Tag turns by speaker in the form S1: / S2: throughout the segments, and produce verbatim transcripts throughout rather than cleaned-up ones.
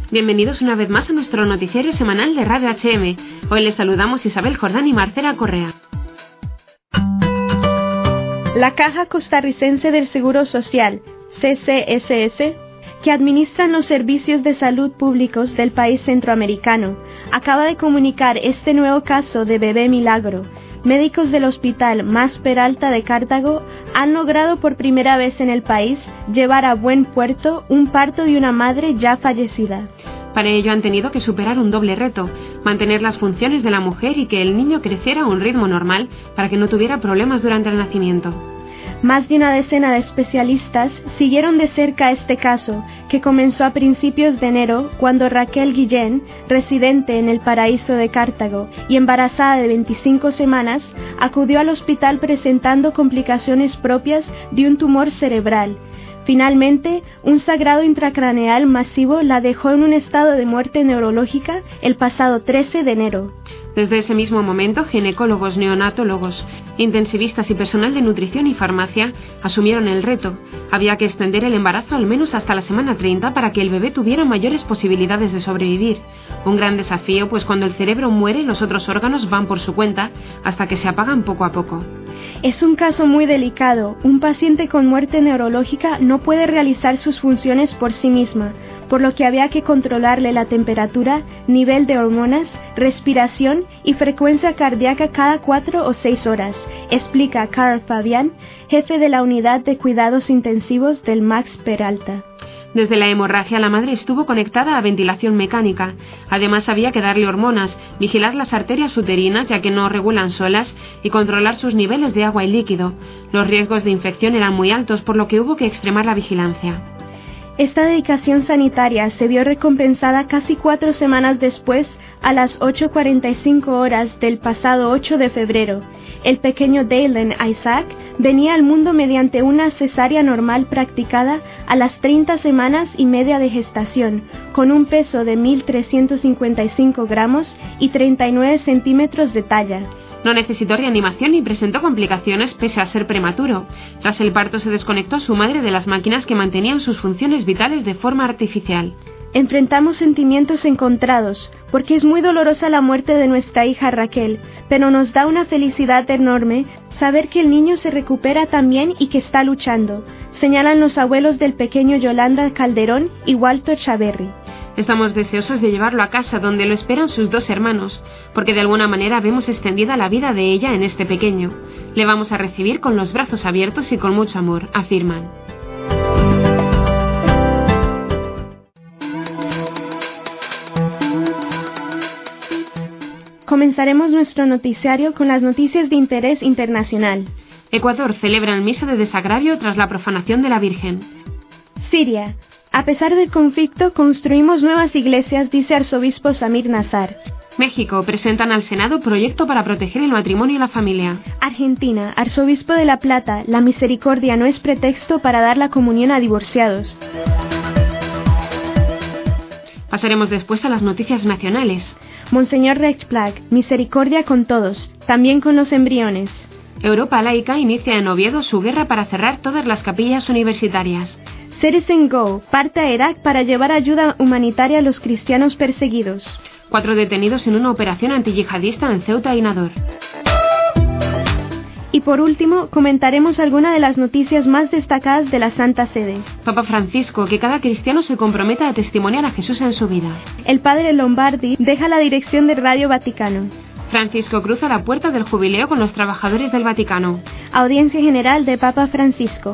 S1: Bienvenidos una vez más a nuestro noticiario semanal de Radio H M. Hoy les saludamos Isabel Jordán y Marcela Correa.
S2: La Caja Costarricense del Seguro Social, C C S S, que administran los servicios de salud públicos del país centroamericano, acaba de comunicar este nuevo caso de bebé milagro. Médicos del Hospital Mas Peralta de Cartago han logrado por primera vez en el país llevar a buen puerto un parto de una madre ya fallecida.
S1: Para ello han tenido que superar un doble reto: mantener las funciones de la mujer y que el niño creciera a un ritmo normal para que no tuviera problemas durante el nacimiento.
S2: Más de una decena de especialistas siguieron de cerca este caso, que comenzó a principios de enero cuando Raquel Guillén, residente en el Paraíso de Cartago y embarazada de veinticinco semanas, acudió al hospital presentando complicaciones propias de un tumor cerebral. Finalmente, un sangrado intracraneal masivo la dejó en un estado de muerte neurológica el pasado trece de enero.
S1: Desde ese mismo momento, ginecólogos, neonatólogos, intensivistas y personal de nutrición y farmacia asumieron el reto. Había que extender el embarazo al menos hasta la semana treinta para que el bebé tuviera mayores posibilidades de sobrevivir. Un gran desafío, pues cuando el cerebro muere, los otros órganos van por su cuenta hasta que se apagan poco a poco.
S2: Es un caso muy delicado. Un paciente con muerte neurológica no puede realizar sus funciones por sí misma, por lo que había que controlarle la temperatura, nivel de hormonas, respiración y frecuencia cardíaca cada cuatro o seis horas, explica Carl Fabián, jefe de la unidad de cuidados intensivos del Mas Peralta.
S1: Desde la hemorragia, la madre estuvo conectada a ventilación mecánica. Además, había que darle hormonas, vigilar las arterias uterinas, ya que no regulan solas, y controlar sus niveles de agua y líquido. Los riesgos de infección eran muy altos, por lo que hubo que extremar la vigilancia.
S2: Esta dedicación sanitaria se vio recompensada casi cuatro semanas después, a las ocho cuarenta y cinco horas del pasado ocho de febrero. El pequeño Dalen Isaac venía al mundo mediante una cesárea normal practicada a las treinta semanas y media de gestación, con un peso de mil trescientos cincuenta y cinco gramos y treinta y nueve centímetros de talla.
S1: No necesitó reanimación ni presentó complicaciones pese a ser prematuro. Tras el parto se desconectó a su madre de las máquinas que mantenían sus funciones vitales de forma artificial.
S2: Enfrentamos sentimientos encontrados, porque es muy dolorosa la muerte de nuestra hija Raquel, pero nos da una felicidad enorme saber que el niño se recupera también y que está luchando, señalan los abuelos del pequeño Yolanda Calderón y Walter Chaverri.
S1: Estamos deseosos de llevarlo a casa donde lo esperan sus dos hermanos, porque de alguna manera vemos extendida la vida de ella en este pequeño. Le vamos a recibir con los brazos abiertos y con mucho amor, afirman.
S2: Comenzaremos nuestro noticiario con las noticias de interés internacional.
S1: Ecuador celebra misa de desagravio tras la profanación de la Virgen.
S2: Siria. A pesar del conflicto, construimos nuevas iglesias, dice arzobispo Samir Nazar.
S1: México. Presentan al Senado proyecto para proteger el matrimonio y la familia.
S2: Argentina. Arzobispo de La Plata. La misericordia no es pretexto para dar la comunión a divorciados.
S1: Pasaremos después a las noticias nacionales.
S2: Monseñor Rexplag. Misericordia con todos, también con los embriones.
S1: Europa laica inicia en Oviedo su guerra para cerrar todas las capillas universitarias.
S2: Citizen Go parte a Irak para llevar ayuda humanitaria a los cristianos perseguidos.
S1: Cuatro detenidos en una operación antiyihadista en Ceuta y Nador.
S2: Y por último, comentaremos algunas de las noticias más destacadas de la Santa Sede.
S1: Papa Francisco, que cada cristiano se comprometa a testimoniar a Jesús en su vida.
S2: El padre Lombardi deja la dirección de Radio Vaticano.
S1: Francisco cruza la puerta del jubileo con los trabajadores del Vaticano.
S2: Audiencia general de Papa Francisco.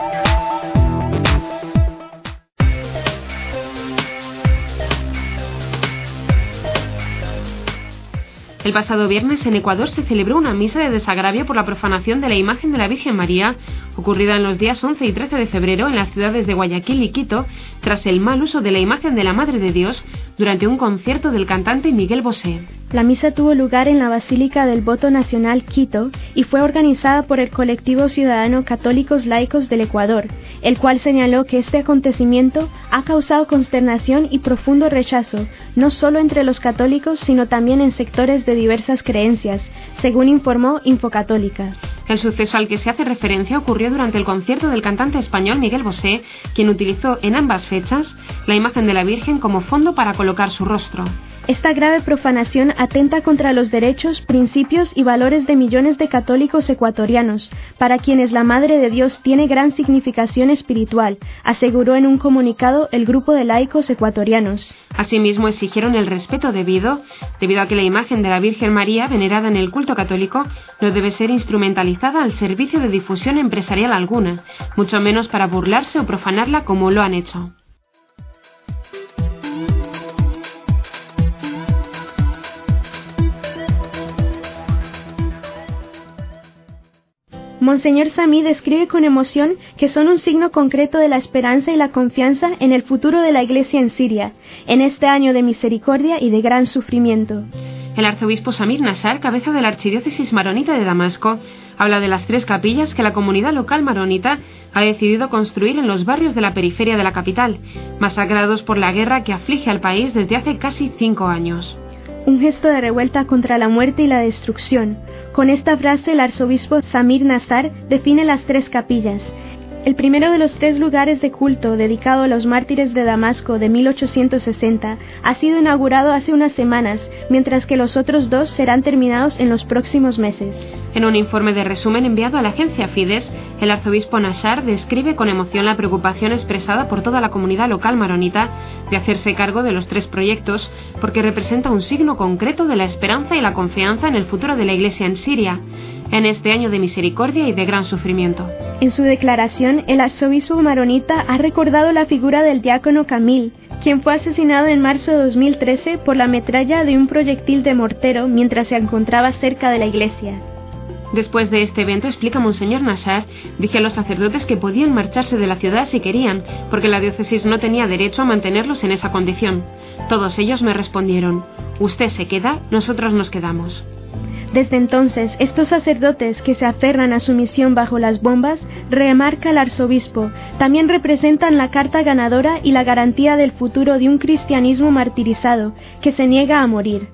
S1: El pasado viernes en Ecuador se celebró una misa de desagravio por la profanación de la imagen de la Virgen María, ocurrida en los días once y trece de febrero en las ciudades de Guayaquil y Quito, tras el mal uso de la imagen de la Madre de Dios durante un concierto del cantante Miguel Bosé.
S2: La misa tuvo lugar en la Basílica del Voto Nacional Quito y fue organizada por el colectivo ciudadano Católicos Laicos del Ecuador, el cual señaló que este acontecimiento ha causado consternación y profundo rechazo, no solo entre los católicos, sino también en sectores de diversas creencias, según informó Infocatólica.
S1: El suceso al que se hace referencia ocurrió durante el concierto del cantante español Miguel Bosé, quien utilizó en ambas fechas la imagen de la Virgen como fondo para colocar su rostro.
S2: Esta grave profanación atenta contra los derechos, principios y valores de millones de católicos ecuatorianos, para quienes la Madre de Dios tiene gran significación espiritual, aseguró en un comunicado el grupo de laicos ecuatorianos.
S1: Asimismo, exigieron el respeto debido, debido a que la imagen de la Virgen María, venerada en el culto católico, no debe ser instrumentalizada al servicio de difusión empresarial alguna, mucho menos para burlarse o profanarla como lo han hecho.
S2: Monseñor Samí describe con emoción que son un signo concreto de la esperanza y la confianza en el futuro de la Iglesia en Siria, en este año de misericordia y de gran sufrimiento.
S1: El arzobispo Samir Nasar, cabeza de la archidiócesis maronita de Damasco, habla de las tres capillas que la comunidad local maronita ha decidido construir en los barrios de la periferia de la capital, masacrados por la guerra que aflige al país desde hace casi cinco años.
S2: Un gesto de revuelta contra la muerte y la destrucción. Con esta frase el arzobispo Samir Nasar define las tres capillas. El primero de los tres lugares de culto dedicado a los mártires de Damasco de mil ochocientos sesenta ha sido inaugurado hace unas semanas, mientras que los otros dos serán terminados en los próximos meses.
S1: En un informe de resumen enviado a la agencia Fides, el arzobispo Nasar describe con emoción la preocupación expresada por toda la comunidad local maronita de hacerse cargo de los tres proyectos, porque representa un signo concreto de la esperanza y la confianza en el futuro de la Iglesia en Siria, en este año de misericordia y de gran sufrimiento.
S2: En su declaración, el arzobispo maronita ha recordado la figura del diácono Camil, quien fue asesinado en marzo de dos mil trece por la metralla de un proyectil de mortero mientras se encontraba cerca de la iglesia.
S1: Después de este evento, explica Monseñor Nasar, dije a los sacerdotes que podían marcharse de la ciudad si querían, porque la diócesis no tenía derecho a mantenerlos en esa condición. Todos ellos me respondieron, usted se queda, nosotros nos quedamos.
S2: Desde entonces, estos sacerdotes que se aferran a su misión bajo las bombas, remarca el arzobispo, también representan la carta ganadora y la garantía del futuro de un cristianismo martirizado, que se niega a morir.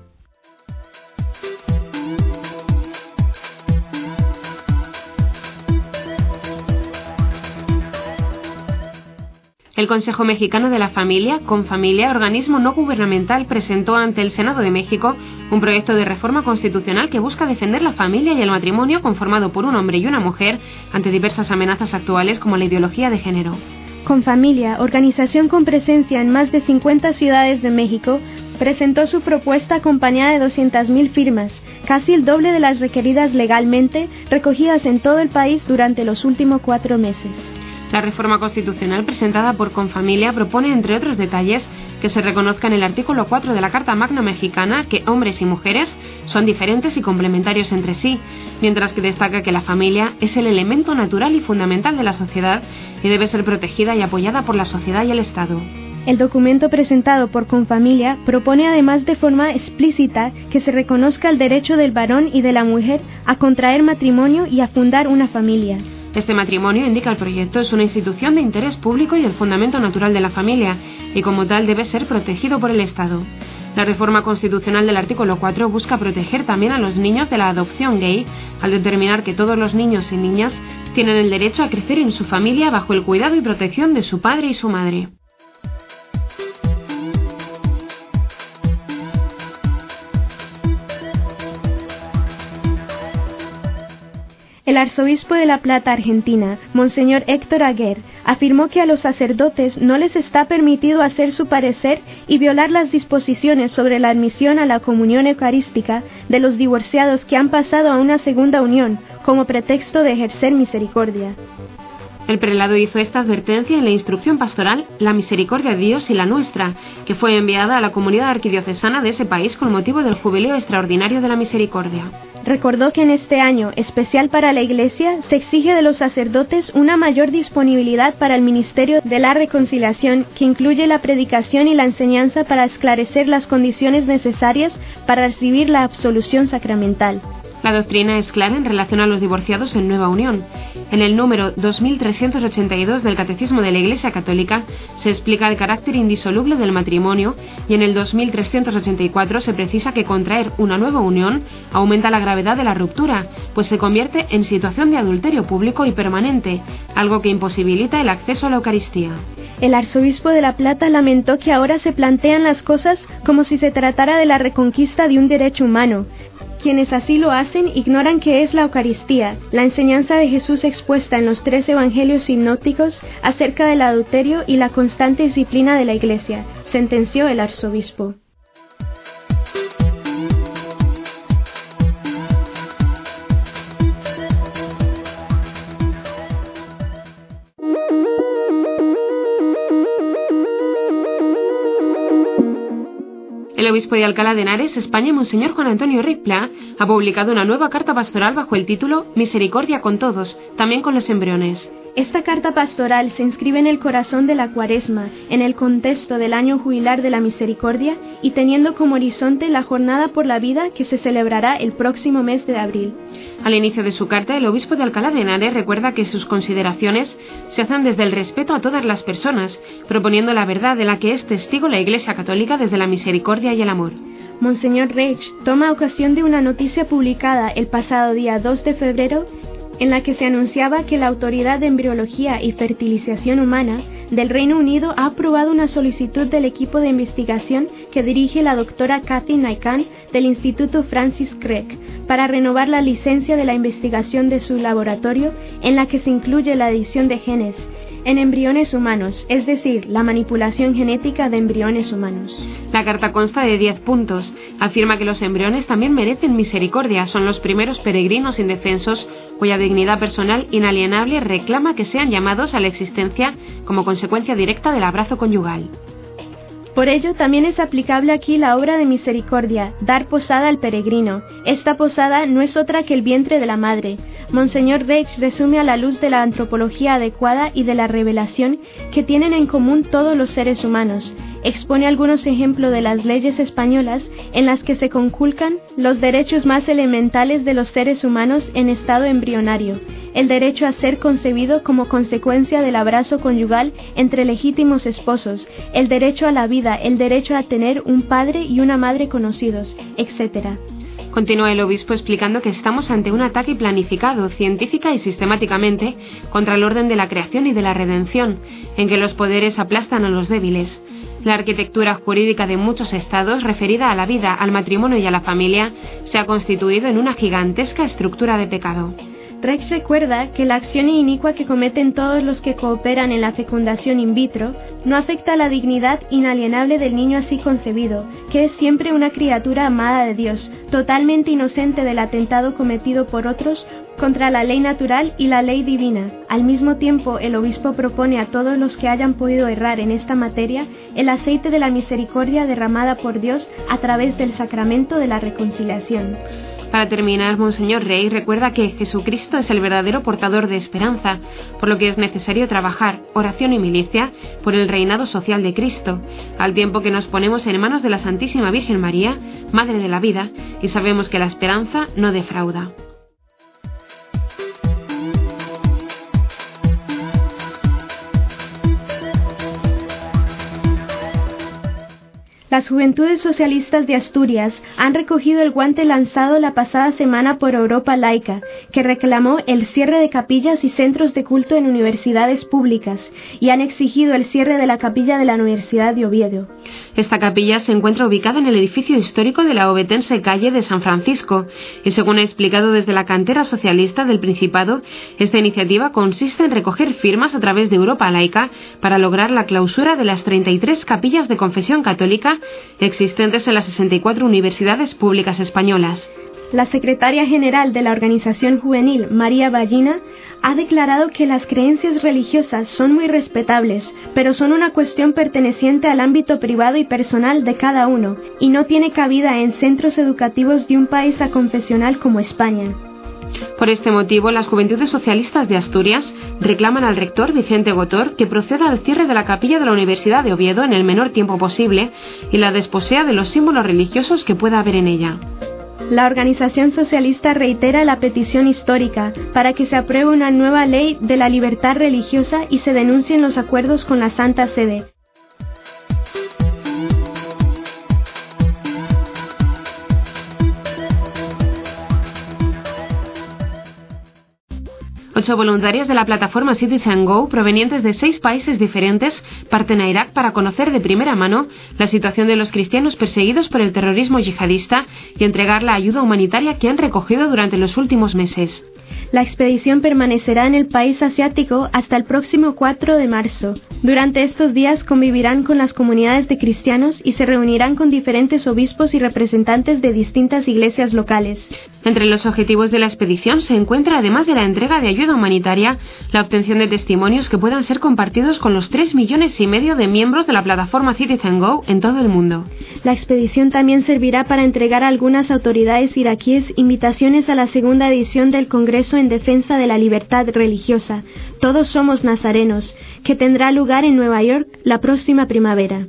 S1: El Consejo Mexicano de la Familia, Confamilia, organismo no gubernamental, presentó ante el Senado de México un proyecto de reforma constitucional que busca defender la familia y el matrimonio conformado por un hombre y una mujer ante diversas amenazas actuales como la ideología de género.
S2: Confamilia, organización con presencia en más de cincuenta ciudades de México, presentó su propuesta acompañada de doscientas mil firmas, casi el doble de las requeridas legalmente, recogidas en todo el país durante los últimos cuatro meses.
S1: La reforma constitucional presentada por Confamilia propone, entre otros detalles, que se reconozca en el artículo cuatro de la Carta Magna Mexicana que hombres y mujeres son diferentes y complementarios entre sí, mientras que destaca que la familia es el elemento natural y fundamental de la sociedad y debe ser protegida y apoyada por la sociedad y el Estado.
S2: El documento presentado por Confamilia propone además de forma explícita que se reconozca el derecho del varón y de la mujer a contraer matrimonio y a fundar una familia.
S1: Este matrimonio, indica el proyecto, es una institución de interés público y el fundamento natural de la familia, y como tal debe ser protegido por el Estado. La reforma constitucional del artículo cuatro busca proteger también a los niños de la adopción gay, al determinar que todos los niños y niñas tienen el derecho a crecer en su familia bajo el cuidado y protección de su padre y su madre.
S2: El arzobispo de La Plata, Argentina, Monseñor Héctor Aguer, afirmó que a los sacerdotes no les está permitido hacer su parecer y violar las disposiciones sobre la admisión a la comunión eucarística de los divorciados que han pasado a una segunda unión, como pretexto de ejercer misericordia.
S1: El prelado hizo esta advertencia en la instrucción pastoral La misericordia de Dios y la nuestra, que fue enviada a la comunidad arquidiocesana de ese país con motivo del Jubileo Extraordinario de la Misericordia.
S2: Recordó que en este año, especial para la Iglesia, se exige de los sacerdotes una mayor disponibilidad para el ministerio de la reconciliación, que incluye la predicación y la enseñanza para esclarecer las condiciones necesarias para recibir la absolución sacramental.
S1: La doctrina es clara en relación a los divorciados en nueva unión. En el número dos mil trescientos ochenta y dos del Catecismo de la Iglesia Católica se explica el carácter indisoluble del matrimonio y en el dos mil trescientos ochenta y cuatro se precisa que contraer una nueva unión aumenta la gravedad de la ruptura, pues se convierte en situación de adulterio público y permanente, algo que imposibilita el acceso a la Eucaristía.
S2: El arzobispo de La Plata lamentó que ahora se plantean las cosas como si se tratara de la reconquista de un derecho humano. Quienes así lo hacen ignoran qué es la Eucaristía, la enseñanza de Jesús expuesta en los tres evangelios sinópticos acerca del adulterio y la constante disciplina de la Iglesia, sentenció el arzobispo.
S1: El obispo de Alcalá de Henares, España, Monseñor Juan Antonio Rey Pla, ha publicado una nueva carta pastoral bajo el título Misericordia con todos, también con los embriones.
S2: Esta carta pastoral se inscribe en el corazón de la Cuaresma, en el contexto del año jubilar de la Misericordia y teniendo como horizonte la Jornada por la Vida que se celebrará el próximo mes de abril.
S1: Al inicio de su carta, el obispo de Alcalá de Henares recuerda que sus consideraciones se hacen desde el respeto a todas las personas, proponiendo la verdad de la que es testigo la Iglesia Católica desde la misericordia y el amor.
S2: Monseñor Reich toma ocasión de una noticia publicada el pasado día dos de febrero en la que se anunciaba que la Autoridad de Embriología y Fertilización Humana del Reino Unido ha aprobado una solicitud del equipo de investigación que dirige la doctora Kathy Naikan del Instituto Francis Crick para renovar la licencia de la investigación de su laboratorio en la que se incluye la edición de genes en embriones humanos, es decir, la manipulación genética de embriones humanos.
S1: La carta consta de diez puntos. Afirma que los embriones también merecen misericordia, son los primeros peregrinos indefensos cuya dignidad personal inalienable reclama que sean llamados a la existencia como consecuencia directa del abrazo conyugal.
S2: Por ello, también es aplicable aquí la obra de misericordia, dar posada al peregrino. Esta posada no es otra que el vientre de la madre. Monseñor Reich resume a la luz de la antropología adecuada y de la revelación que tienen en común todos los seres humanos. Expone algunos ejemplos de las leyes españolas en las que se conculcan los derechos más elementales de los seres humanos en estado embrionario, el derecho a ser concebido como consecuencia del abrazo conyugal entre legítimos esposos, el derecho a la vida, el derecho a tener un padre y una madre conocidos, etcétera.
S1: Continúa el obispo explicando que estamos ante un ataque planificado, científica y sistemáticamente, contra el orden de la creación y de la redención, en que los poderes aplastan a los débiles. La arquitectura jurídica de muchos estados, referida a la vida, al matrimonio y a la familia, se ha constituido en una gigantesca estructura de pecado.
S2: Reich recuerda que la acción inicua que cometen todos los que cooperan en la fecundación in vitro no afecta a la dignidad inalienable del niño así concebido, que es siempre una criatura amada de Dios, totalmente inocente del atentado cometido por otros contra la ley natural y la ley divina. Al mismo tiempo, el obispo propone a todos los que hayan podido errar en esta materia el aceite de la misericordia derramada por Dios a través del sacramento de la reconciliación.
S1: Para terminar, Monseñor Rey recuerda que Jesucristo es el verdadero portador de esperanza, por lo que es necesario trabajar, oración y milicia, por el reinado social de Cristo, al tiempo que nos ponemos en manos de la Santísima Virgen María, Madre de la Vida, y sabemos que la esperanza no defrauda.
S2: Las Juventudes Socialistas de Asturias han recogido el guante lanzado la pasada semana por Europa Laica, que reclamó el cierre de capillas y centros de culto en universidades públicas, y han exigido el cierre de la capilla de la Universidad de Oviedo.
S1: Esta capilla se encuentra ubicada en el edificio histórico de la ovetense calle de San Francisco, y según ha explicado desde la cantera socialista del Principado, esta iniciativa consiste en recoger firmas a través de Europa Laica para lograr la clausura de las treinta y tres capillas de confesión católica existentes en las sesenta y cuatro universidades públicas españolas.
S2: La secretaria general de la organización juvenil, María Ballina, ha declarado que las creencias religiosas son muy respetables, pero son una cuestión perteneciente al ámbito privado y personal de cada uno, y no tiene cabida en centros educativos de un país aconfesional como España.
S1: Por este motivo, las Juventudes Socialistas de Asturias reclaman al rector Vicente Gotor que proceda al cierre de la capilla de la Universidad de Oviedo en el menor tiempo posible y la desposea de los símbolos religiosos que pueda haber en ella.
S2: La organización socialista reitera la petición histórica para que se apruebe una nueva ley de la libertad religiosa y se denuncien los acuerdos con la Santa Sede.
S1: Ocho voluntarios de la plataforma Citizen Go, provenientes de seis países diferentes, parten a Irak para conocer de primera mano la situación de los cristianos perseguidos por el terrorismo yihadista y entregar la ayuda humanitaria que han recogido durante los últimos meses.
S2: La expedición permanecerá en el país asiático hasta el próximo cuatro de marzo. Durante estos días convivirán con las comunidades de cristianos y se reunirán con diferentes obispos y representantes de distintas iglesias locales.
S1: Entre los objetivos de la expedición se encuentra, además de la entrega de ayuda humanitaria, la obtención de testimonios que puedan ser compartidos con los tres millones y medio de miembros de la plataforma Citizen Go en todo el mundo.
S2: La expedición también servirá para entregar a algunas autoridades iraquíes invitaciones a la segunda edición del Congreso en Defensa de la Libertad Religiosa, Todos Somos Nazarenos, que tendrá lugar en Nueva York la próxima primavera.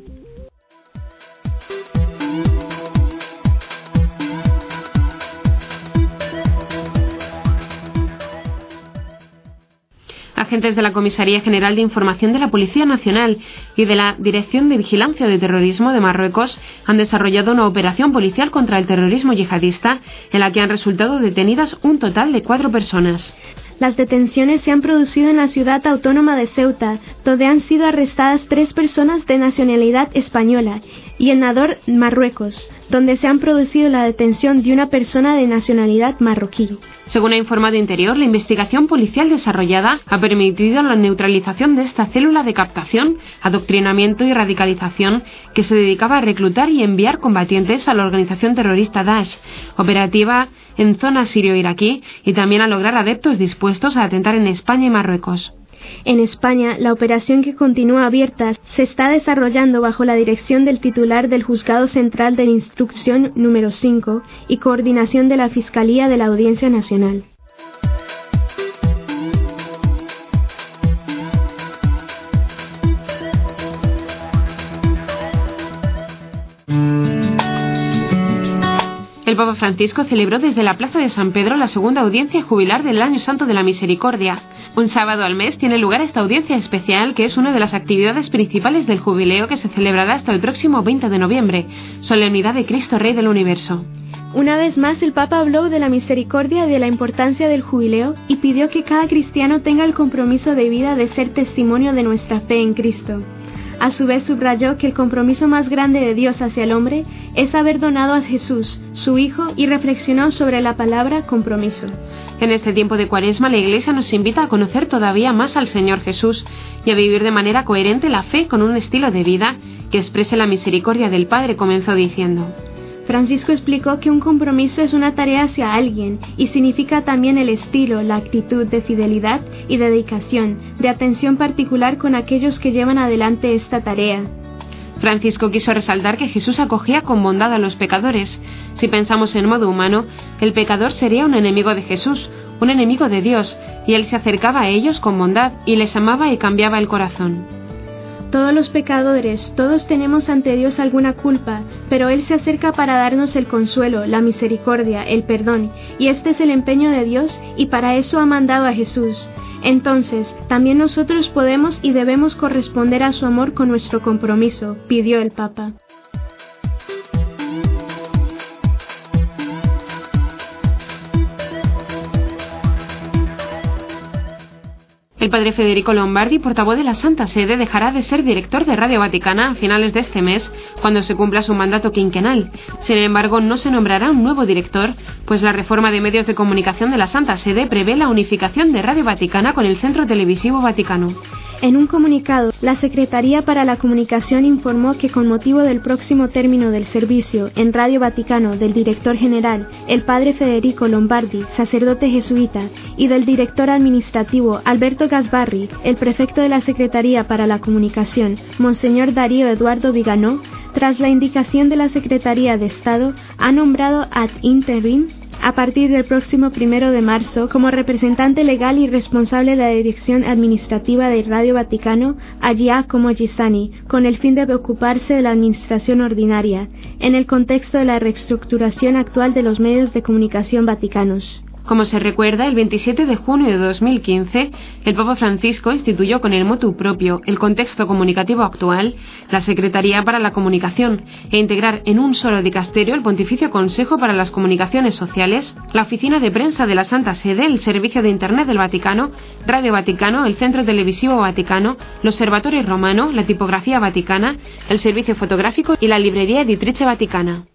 S1: Agentes de la Comisaría General de Información de la Policía Nacional y de la Dirección de Vigilancia de Terrorismo de Marruecos han desarrollado una operación policial contra el terrorismo yihadista en la que han resultado detenidas un total de cuatro personas.
S2: Las detenciones se han producido en la ciudad autónoma de Ceuta, donde han sido arrestadas tres personas de nacionalidad española, y en Nador, Marruecos, donde se han producido la detención de una persona de nacionalidad marroquí.
S1: Según ha informado Interior, la investigación policial desarrollada ha permitido la neutralización de esta célula de captación, adoctrinamiento y radicalización que se dedicaba a reclutar y enviar combatientes a la organización terrorista Daesh, operativa en zona sirio-iraquí, y también a lograr adeptos dispuestos a atentar en España y Marruecos.
S2: En España, la operación, que continúa abierta, se está desarrollando bajo la dirección del titular del Juzgado Central de Instrucción número cinco y coordinación de la Fiscalía de la Audiencia Nacional.
S1: El Papa Francisco celebró desde la Plaza de San Pedro la segunda audiencia jubilar del Año Santo de la Misericordia. Un sábado al mes tiene lugar esta audiencia especial, que es una de las actividades principales del jubileo, que se celebrará hasta el próximo veinte de noviembre, Solemnidad de Cristo Rey del Universo.
S2: Una vez más, el Papa habló de la misericordia y de la importancia del jubileo y pidió que cada cristiano tenga el compromiso de vida de ser testimonio de nuestra fe en Cristo. A su vez subrayó que el compromiso más grande de Dios hacia el hombre es haber donado a Jesús, su Hijo, y reflexionó sobre la palabra compromiso.
S1: En este tiempo de Cuaresma, la Iglesia nos invita a conocer todavía más al Señor Jesús y a vivir de manera coherente la fe con un estilo de vida que exprese la misericordia del Padre, comenzó diciendo.
S2: Francisco explicó que un compromiso es una tarea hacia alguien y significa también el estilo, la actitud de fidelidad y dedicación, de atención particular con aquellos que llevan adelante esta tarea.
S1: Francisco quiso resaltar que Jesús acogía con bondad a los pecadores. Si pensamos en modo humano, el pecador sería un enemigo de Jesús, un enemigo de Dios, y él se acercaba a ellos con bondad y les amaba y cambiaba el corazón.
S2: Todos los pecadores, todos tenemos ante Dios alguna culpa, pero Él se acerca para darnos el consuelo, la misericordia, el perdón, y este es el empeño de Dios, y para eso ha mandado a Jesús. Entonces, también nosotros podemos y debemos corresponder a su amor con nuestro compromiso, pidió el Papa.
S1: El padre Federico Lombardi, portavoz de la Santa Sede, dejará de ser director de Radio Vaticana a finales de este mes, cuando se cumpla su mandato quinquenal. Sin embargo, no se nombrará un nuevo director, pues la reforma de medios de comunicación de la Santa Sede prevé la unificación de Radio Vaticana con el Centro Televisivo Vaticano.
S2: En un comunicado, la Secretaría para la Comunicación informó que con motivo del próximo término del servicio en Radio Vaticano del director general, el padre Federico Lombardi, sacerdote jesuita, y del director administrativo Alberto Gasbarri, el prefecto de la Secretaría para la Comunicación, Monseñor Darío Eduardo Viganó, tras la indicación de la Secretaría de Estado, ha nombrado ad interim A partir del próximo primero de marzo, como representante legal y responsable de la Dirección Administrativa de Radio Vaticano, a Giacomo Gisani, con el fin de ocuparse de la administración ordinaria, en el contexto de la reestructuración actual de los medios de comunicación vaticanos.
S1: Como se recuerda, el veintisiete de junio de dos mil quince, el Papa Francisco instituyó con el motu propio el contexto comunicativo actual, la Secretaría para la Comunicación, e integrar en un solo dicasterio el Pontificio Consejo para las Comunicaciones Sociales, la Oficina de Prensa de la Santa Sede, el Servicio de Internet del Vaticano, Radio Vaticano, el Centro Televisivo Vaticano, el Observatorio Romano, la Tipografía Vaticana, el Servicio Fotográfico y la Librería Editrice Vaticana.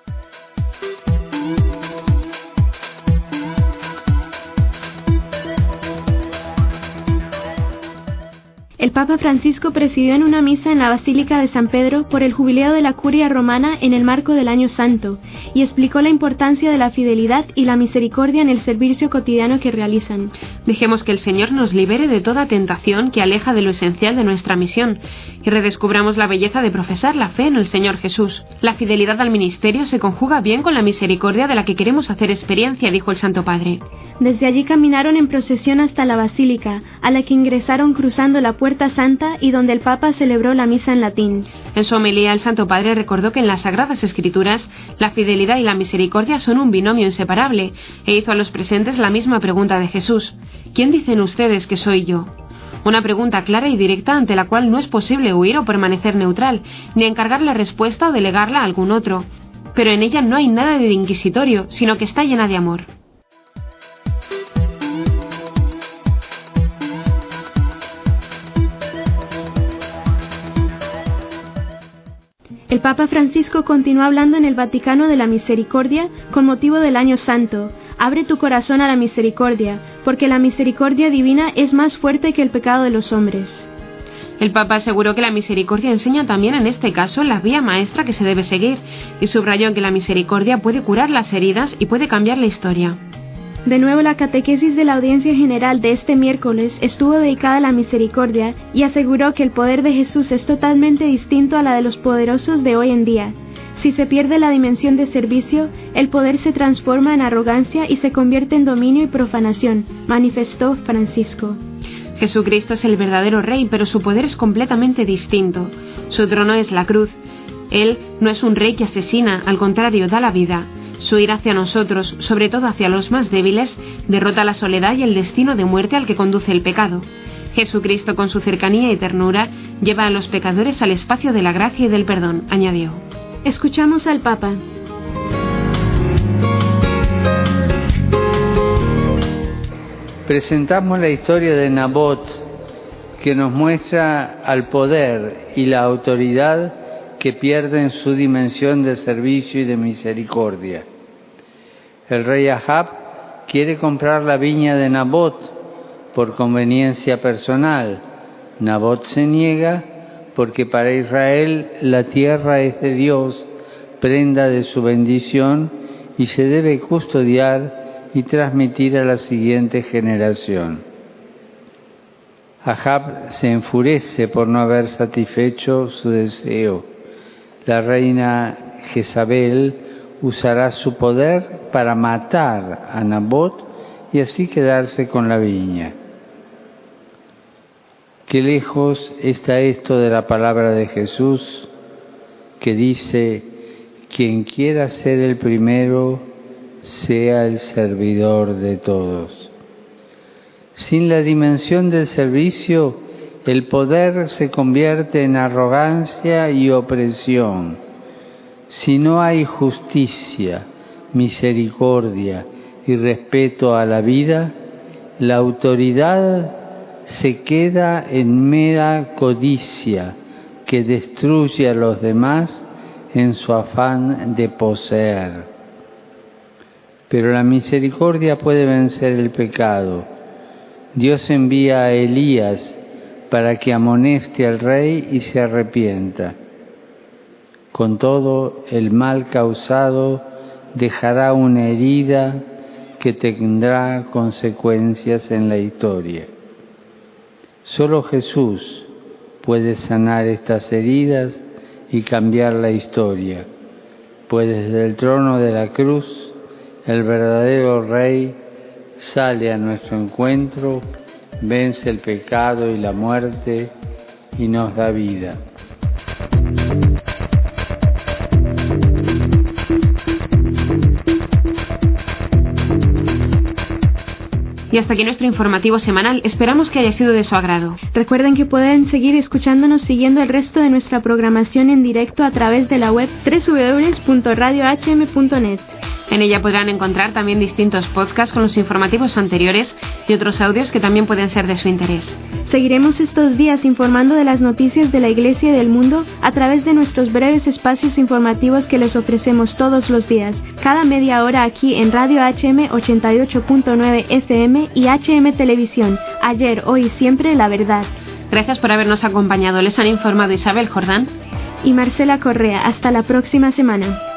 S2: El Papa Francisco presidió en una misa en la Basílica de San Pedro por el jubileo de la Curia Romana en el marco del Año Santo y explicó la importancia de la fidelidad y la misericordia en el servicio cotidiano que realizan.
S1: Dejemos que el Señor nos libere de toda tentación que aleja de lo esencial de nuestra misión y redescubramos la belleza de profesar la fe en el Señor Jesús. La fidelidad al ministerio se conjuga bien con la misericordia de la que queremos hacer experiencia, dijo el Santo Padre.
S2: Desde allí caminaron en procesión hasta la Basílica, a la que ingresaron cruzando la Puerta Santa y donde el Papa celebró la misa en latín.
S1: En su homilía, el Santo Padre recordó que en las Sagradas Escrituras la fidelidad y la misericordia son un binomio inseparable e hizo a los presentes la misma pregunta de Jesús: ¿quién dicen ustedes que soy yo? Una pregunta clara y directa ante la cual no es posible huir o permanecer neutral, ni encargar la respuesta o delegarla a algún otro. Pero en ella no hay nada de inquisitorio, sino que está llena de amor.
S2: El Papa Francisco continuó hablando en el Vaticano de la misericordia con motivo del Año Santo. Abre tu corazón a la misericordia, porque la misericordia divina es más fuerte que el pecado de los hombres.
S1: El Papa aseguró que la misericordia enseña también en este caso la vía maestra que se debe seguir y subrayó que la misericordia puede curar las heridas y puede cambiar la historia.
S2: De nuevo, la catequesis de la audiencia general de este miércoles estuvo dedicada a la misericordia y aseguró que el poder de Jesús es totalmente distinto a la de los poderosos de hoy en día. Si se pierde la dimensión de servicio, el poder se transforma en arrogancia y se convierte en dominio y profanación, manifestó Francisco.
S1: Jesucristo es el verdadero Rey, pero su poder es completamente distinto. Su trono es la cruz. Él no es un rey que asesina, al contrario, da la vida. Su ira hacia nosotros, sobre todo hacia los más débiles, derrota la soledad y el destino de muerte al que conduce el pecado. Jesucristo, con su cercanía y ternura, lleva a los pecadores al espacio de la gracia y del perdón, añadió.
S2: Escuchamos al Papa.
S3: Presentamos la historia de Nabot, que nos muestra al poder y la autoridad que pierden su dimensión de servicio y de misericordia. El rey Ahab quiere comprar la viña de Nabot por conveniencia personal. Nabot se niega porque para Israel la tierra es de Dios, prenda de su bendición, y se debe custodiar y transmitir a la siguiente generación. Ahab se enfurece por no haber satisfecho su deseo. La reina Jezabel usará su poder para matar a Nabot y así quedarse con la viña. Qué lejos está esto de la palabra de Jesús, que dice: quien quiera ser el primero, sea el servidor de todos. Sin la dimensión del servicio, el poder se convierte en arrogancia y opresión. Si no hay justicia, misericordia y respeto a la vida, la autoridad se queda en mera codicia que destruye a los demás en su afán de poseer. Pero la misericordia puede vencer el pecado. Dios envía a Elías para que amoneste al rey y se arrepienta. Con todo, el mal causado dejará una herida que tendrá consecuencias en la historia. Solo Jesús puede sanar estas heridas y cambiar la historia, pues desde el trono de la cruz el verdadero Rey, sale a nuestro encuentro, vence el pecado y la muerte y nos da vida.
S1: Y hasta aquí nuestro informativo semanal. Esperamos que haya sido de su agrado.
S2: Recuerden que pueden seguir escuchándonos siguiendo el resto de nuestra programación en directo a través de la web doble u doble u doble u punto radio h m punto net.
S1: En ella podrán encontrar también distintos podcasts con los informativos anteriores y otros audios que también pueden ser de su interés.
S2: Seguiremos estos días informando de las noticias de la Iglesia y del mundo a través de nuestros breves espacios informativos que les ofrecemos todos los días, cada media hora aquí en Radio H M ochenta y ocho punto nueve F M y H M Televisión. Ayer, hoy y siempre, la verdad.
S1: Gracias por habernos acompañado. Les han informado Isabel Jordán
S2: y Marcela Correa. Hasta la próxima semana.